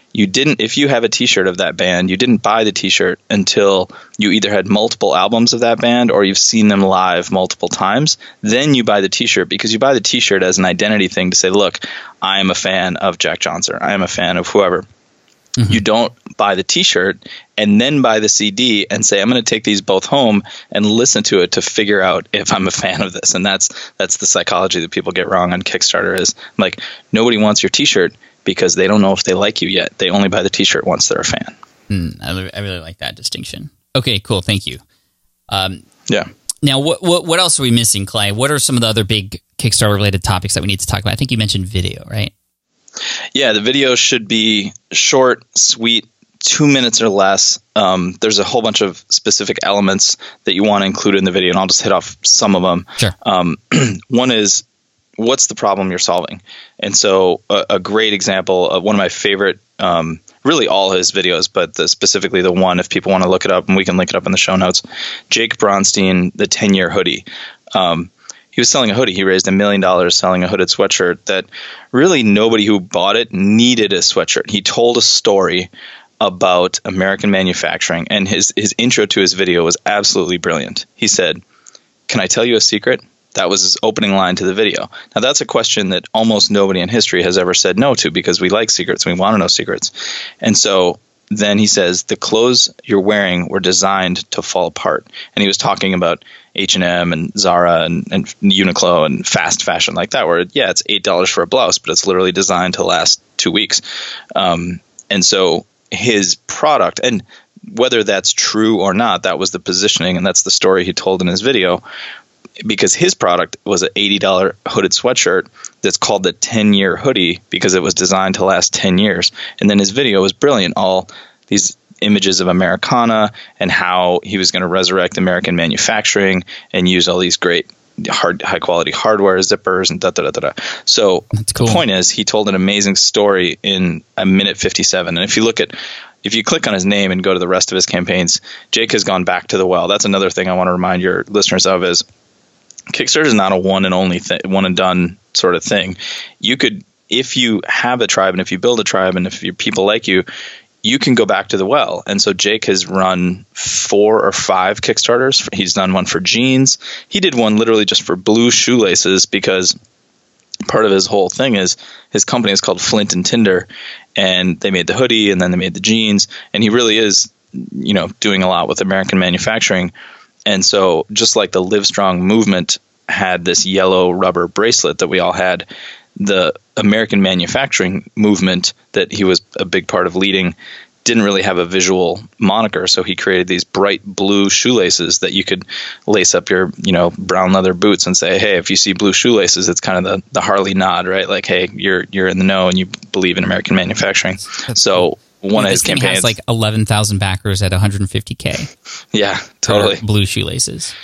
If you have a T-shirt of that band, you didn't buy the T-shirt until you either had multiple albums of that band or you've seen them live multiple times. Then you buy the T-shirt because you buy the T-shirt as an identity thing to say, look, I am a fan of Jack Johnson. I am a fan of whoever. Mm-hmm. You don't buy the T-shirt and then buy the CD and say, I'm going to take these both home and listen to it to figure out if I'm a fan of this. And that's the psychology that people get wrong on Kickstarter is like, nobody wants your T-shirt because they don't know if they like you yet. They only buy the T-shirt once they're a fan. I really like that distinction. Okay, cool. Thank you. Yeah. Now, what else are we missing, Clay? What are some of the other big Kickstarter-related topics that we need to talk about? I think you mentioned video, right? Yeah, the video should be short, sweet, 2 minutes or less. There's a whole bunch of specific elements that you want to include in the video, and I'll just hit off some of them. Sure. One is, what's the problem you're solving? And so a great example of one of my favorite, really all his videos, but specifically the one, if people want to look it up, and we can link it up in the show notes, Jake Bronstein, the 10-year hoodie. He was selling a hoodie. He raised $1 million selling a hooded sweatshirt that really nobody who bought it needed a sweatshirt. He told a story about American manufacturing, and his intro to his video was absolutely brilliant. He said, "Can I tell you a secret?" That was his opening line to the video. Now, that's a question that almost nobody in history has ever said no to because we like secrets. We want to know secrets. And so then he says, the clothes you're wearing were designed to fall apart. And he was talking about H&M and Zara and Uniqlo and fast fashion like that, where, yeah, it's $8 for a blouse, but it's literally designed to last 2 weeks. And so his product, and whether that's true or not, that was the positioning, and that's the story he told in his video, because his product was an $80 hooded sweatshirt that's called the 10-year hoodie because it was designed to last 10 years. And then his video was brilliant. All these images of Americana and how he was going to resurrect American manufacturing and use all these great high quality hardware, zippers, and da-da-da-da-da. So cool. The point is, he told an amazing story in a minute 57. And if you click on his name and go to the rest of his campaigns, Jake has gone back to the well. That's another thing I want to remind your listeners of is Kickstarter is not a one and done sort of thing. You could, if you have a tribe and if you build a tribe and if your people like you, you can go back to the well. And so Jake has run 4 or 5 Kickstarters. He's done one for jeans. He did one literally just for blue shoelaces because part of his whole thing is his company is called Flint and Tinder, and they made the hoodie and then they made the jeans. And he really is, doing a lot with American manufacturing. And so just like the Livestrong movement had this yellow rubber bracelet that we all had, the American manufacturing movement that he was a big part of leading didn't really have a visual moniker. So he created these bright blue shoelaces that you could lace up your, brown leather boots and say, hey, if you see blue shoelaces, it's kind of the Harley nod, right? Like, hey, you're in the know and you believe in American manufacturing. So one of his campaigns has like 11,000 backers at $150K. Yeah, totally. Blue shoelaces.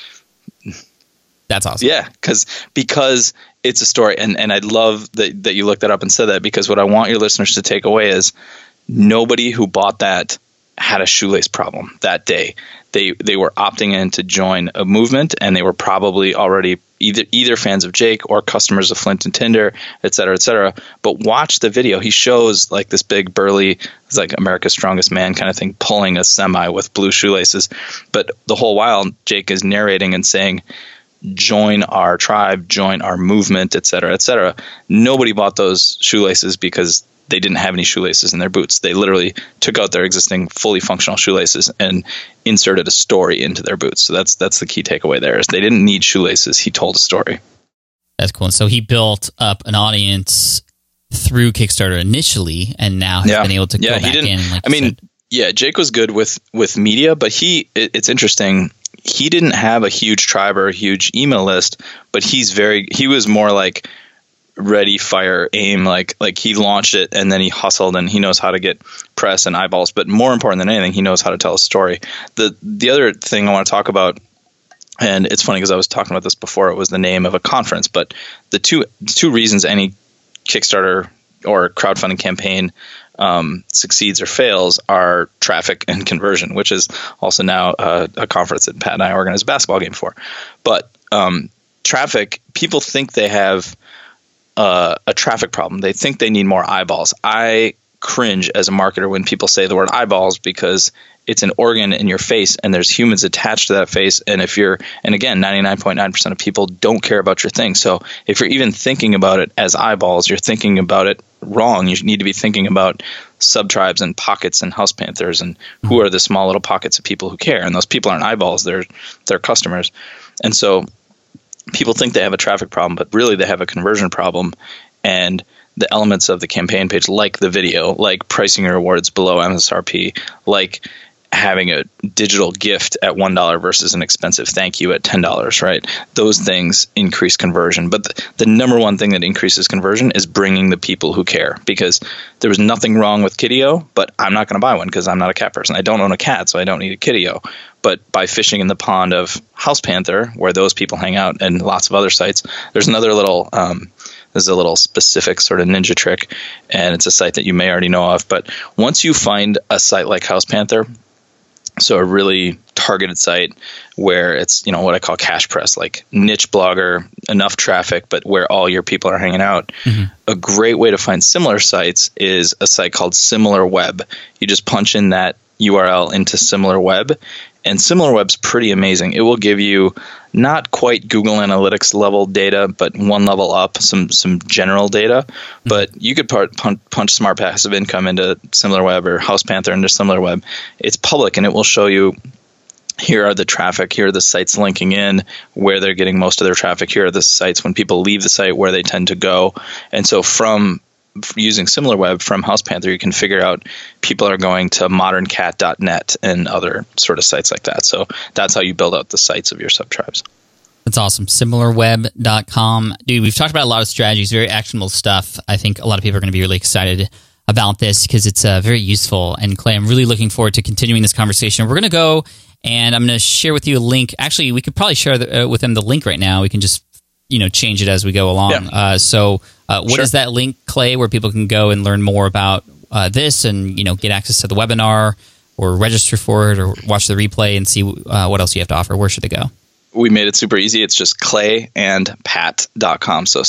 That's awesome. Yeah, because it's a story, and I love that you looked that up and said that, because what I want your listeners to take away is nobody who bought that had a shoelace problem that day. They were opting in to join a movement, and they were probably already either fans of Jake or customers of Flint and Tinder, et cetera, et cetera. But watch the video. He shows like this big burly, it's like America's Strongest Man kind of thing, pulling a semi with blue shoelaces. But the whole while, Jake is narrating and saying, join our tribe, join our movement, et cetera, et cetera. Nobody bought those shoelaces because they didn't have any shoelaces in their boots. They literally took out their existing fully functional shoelaces and inserted a story into their boots. So that's the key takeaway there, is they didn't need shoelaces. He told a story. That's cool. And so he built up an audience through Kickstarter initially, and now has been able to go back in. Like Jake was good with media, but it's interesting. He didn't have a huge tribe or a huge email list, but he was more like ready, fire, aim, like he launched it and then he hustled, and he knows how to get press and eyeballs. But more important than anything, he knows how to tell a story. The other thing I want to talk about, and it's funny because I was talking about this before, it was the name of a conference, but the two reasons any Kickstarter or crowdfunding campaign succeeds or fails are traffic and conversion, which is also now a conference that Pat and I organize a basketball game for. But traffic, people think they have a traffic problem. They think they need more eyeballs. I cringe as a marketer when people say the word eyeballs, because it's an organ in your face and there's humans attached to that face. And again, 99.9% of people don't care about your thing. So if you're even thinking about it as eyeballs, you're thinking about it wrong. You need to be thinking about sub-tribes and pockets and house panthers, and who are the small little pockets of people who care. And those people aren't eyeballs, they're customers. And so people think they have a traffic problem, but really they have a conversion problem. And the elements of the campaign page, like the video, like pricing your rewards below MSRP, like having a digital gift at $1 versus an expensive thank you at $10, right? Those things increase conversion. But the number one thing that increases conversion is bringing the people who care, because there was nothing wrong with Kitty.io, but I'm not going to buy one because I'm not a cat person. I don't own a cat, so I don't need a Kitty.io. But by fishing in the pond of House Panther, where those people hang out, and lots of other sites, there's another little there's a little specific sort of ninja trick, and it's a site that you may already know of. But once you find a site like House Panther, so a really targeted site where it's, what I call cash press, like niche blogger, enough traffic, but where all your people are hanging out. Mm-hmm. A great way to find similar sites is a site called SimilarWeb. You just punch in that URL into SimilarWeb, and SimilarWeb's pretty amazing. It will give you not quite Google Analytics level data, but one level up, some general data. But you could punch Smart Passive Income into SimilarWeb or House Panther into SimilarWeb. It's public, and it will show you, here are the traffic, here are the sites linking in, where they're getting most of their traffic, here are the sites when people leave the site, where they tend to go. And so from using SimilarWeb from House Panther, you can figure out people are going to moderncat.net and other sort of sites like that. So that's how you build out the sites of your sub-tribes. That's awesome. SimilarWeb.com. Dude, we've talked about a lot of strategies, very actionable stuff. I think a lot of people are going to be really excited about this because it's very useful. And Clay, I'm really looking forward to continuing this conversation. We're going to go, and I'm going to share with you a link. Actually, we could probably share with them the link right now. We can just change it as we go along. Yeah. What is that link, Clay, where people can go and learn more about this and, get access to the webinar or register for it or watch the replay and see what else you have to offer? Where should they go? We made it super easy. It's just clayandpat.com. So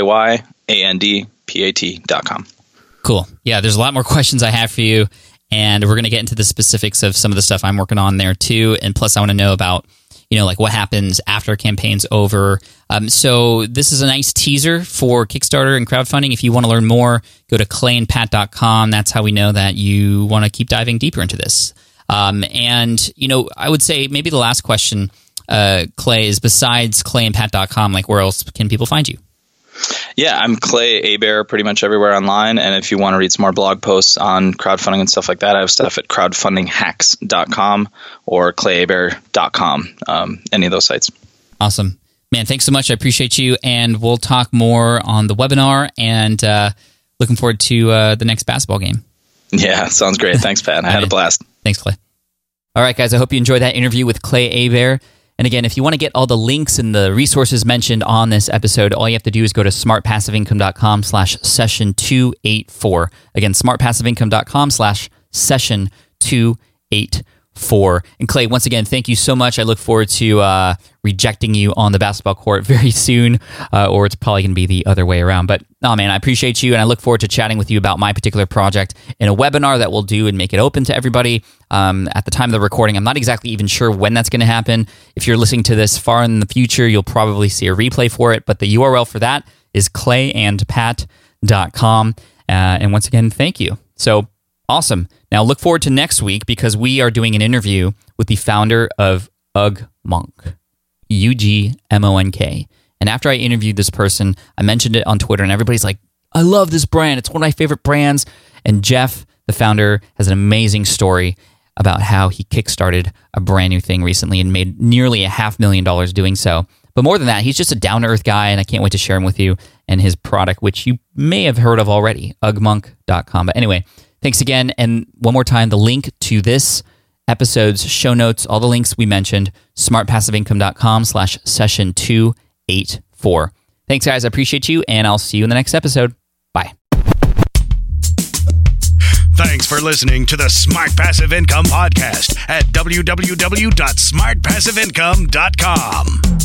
CLAYANDPAT.com. Cool. Yeah, there's a lot more questions I have for you, and we're going to get into the specifics of some of the stuff I'm working on there too. And plus, I want to know about like what happens after a campaign's over. So this is a nice teaser for Kickstarter and crowdfunding. If you want to learn more, go to clayandpat.com. That's how we know that you want to keep diving deeper into this. And I would say maybe the last question, Clay, is besides clayandpat.com, like where else can people find you? Yeah, I'm Clay Hebert pretty much everywhere online. And if you want to read some more blog posts on crowdfunding and stuff like that, I have stuff at crowdfundinghacks.com or clayhebert.com, any of those sites. Awesome. Man, thanks so much. I appreciate you. And we'll talk more on the webinar, and looking forward to the next basketball game. Yeah, sounds great. Thanks, Pat. I had a blast. Thanks, Clay. All right, guys, I hope you enjoyed that interview with Clay Hebert. And again, if you want to get all the links and the resources mentioned on this episode, all you have to do is go to smartpassiveincome.com/session284. Again, smartpassiveincome.com/session284. And Clay, once again, thank you so much. I look forward to rejecting you on the basketball court very soon, or it's probably going to be the other way around. But, oh man, I appreciate you, and I look forward to chatting with you about my particular project in a webinar that we'll do and make it open to everybody. At the time of the recording, I'm not exactly even sure when that's going to happen. If you're listening to this far in the future, you'll probably see a replay for it, but the URL for that is clayandpat.com. And once again, thank you. So, awesome. Now look forward to next week because we are doing an interview with the founder of UGMonk, UGMONK. And after I interviewed this person, I mentioned it on Twitter and everybody's like, I love this brand. It's one of my favorite brands. And Jeff, the founder, has an amazing story about how he kickstarted a brand new thing recently and made nearly $500,000 doing so. But more than that, he's just a down-to-earth guy, and I can't wait to share him with you and his product, which you may have heard of already, ugmonk.com. But anyway, thanks again. And one more time, the link to this episode's show notes, all the links we mentioned, smartpassiveincome.com/session284. Thanks, guys. I appreciate you, and I'll see you in the next episode. Bye. Thanks for listening to the Smart Passive Income Podcast at www.smartpassiveincome.com.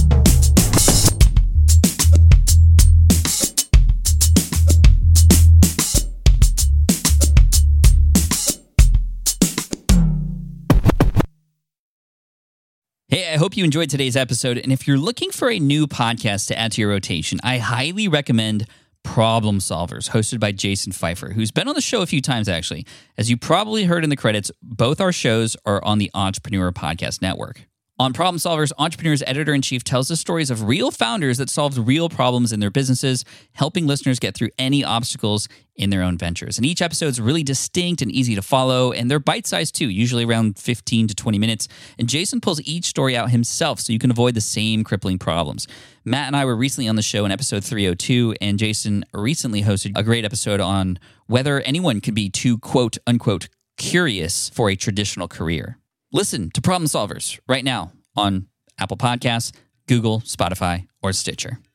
Hey, I hope you enjoyed today's episode. And if you're looking for a new podcast to add to your rotation, I highly recommend Problem Solvers, hosted by Jason Pfeiffer, who's been on the show a few times, actually. As you probably heard in the credits, both our shows are on the Entrepreneur Podcast Network. On Problem Solvers, Entrepreneur's editor-in-chief tells the stories of real founders that solved real problems in their businesses, helping listeners get through any obstacles in their own ventures. And each episode is really distinct and easy to follow, and they're bite-sized too, usually around 15 to 20 minutes. And Jason pulls each story out himself so you can avoid the same crippling problems. Matt and I were recently on the show in episode 302, and Jason recently hosted a great episode on whether anyone could be too quote-unquote curious for a traditional career. Listen to Problem Solvers right now on Apple Podcasts, Google, Spotify, or Stitcher.